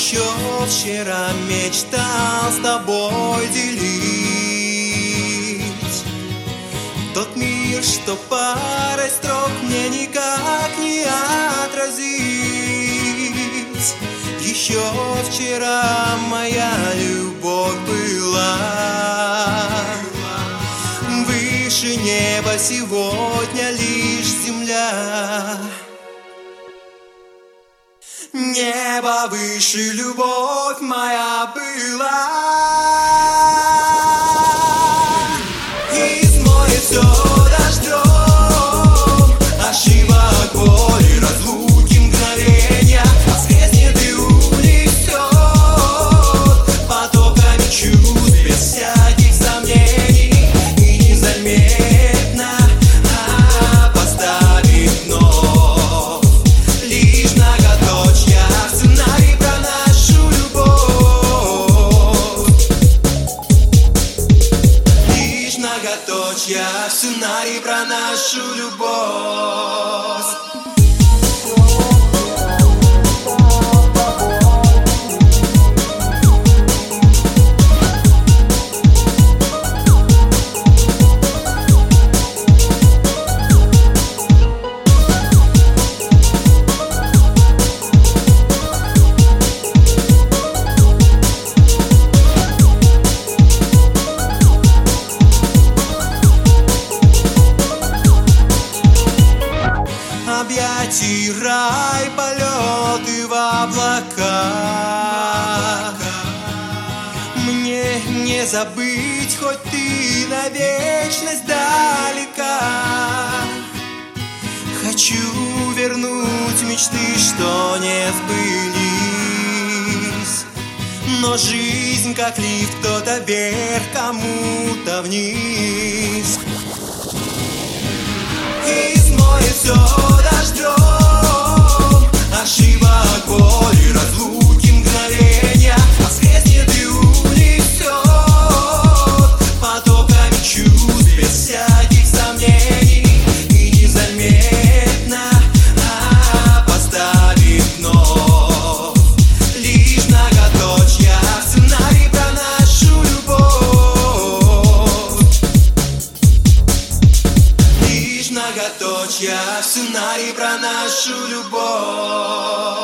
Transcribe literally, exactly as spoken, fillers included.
Еще вчера мечтал с тобой делить тот мир, что парой строк мне никак не отразить. Еще вчера моя любовь была выше неба, сегодня лишь земля. Небо выше, любовь моя была. И смоет все дождем, ошибок, боли, разлуки, мгновения. Воскреснет и унесет потоками чувств без всяких сомнений. И незаметно поставит вновь лишь ноготочья. Сценарий про нашу любовь. Лишь ноготочья. Сценарий про нашу любовь. Объятий рай, полеты в облаках. Мне не забыть, хоть ты на вечность далека. Хочу вернуть мечты, что не сбылись. Но жизнь как лифт, кто-то вверх, кому-то вниз. И смоет все дождем, ошибок, боли, разлуки, мгновения. Воскреснет и унесет потоками чувств без всяких сомнений. И незаметно поставит вновь лишь ноготочья. Сценарий про нашу любовь. Лишь ноготочья. Сценарий про нашу любовь.